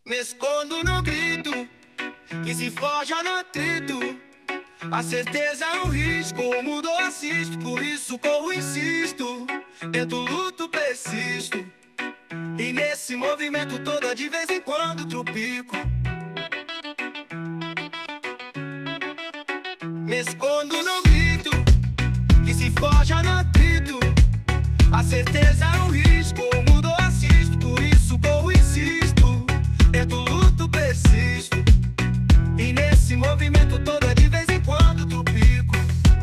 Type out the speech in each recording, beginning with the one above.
Me escondo no grito, que se forja no atrito. A certeza é um risco, o mundo eu assisto. Por isso corro, insisto, tento, luto, persisto. E nesse movimento todo, de vez em quando tropico. Me escondo no grito, que se forja no atrito. A certeza é um risco, o mundo eu assisto. Por isso corro, insisto, tento, luto, persisto. E nesse movimento todo, de vez em quando tropico.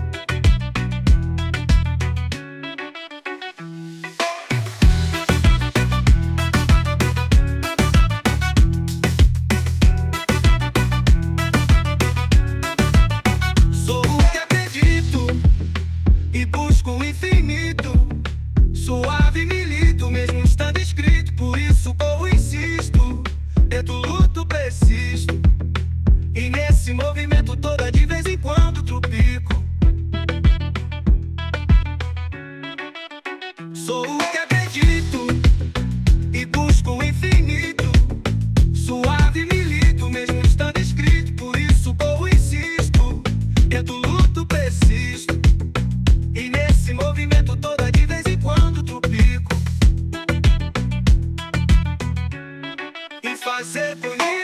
Sou o que acredito e busco o infinito. Suave milito, mesmo estando escrito. Por isso corro, insisto, tento, luto, persisto. E nesse movimento todo, de vez em quando tropico. Sou o que acredito e busco o infinito. Suave milito, mesmo estando escrito. Por isso corro, insisto, tento, luto, persisto. E nesse movimento todo, de vez em quando tropico. E fazer bonito.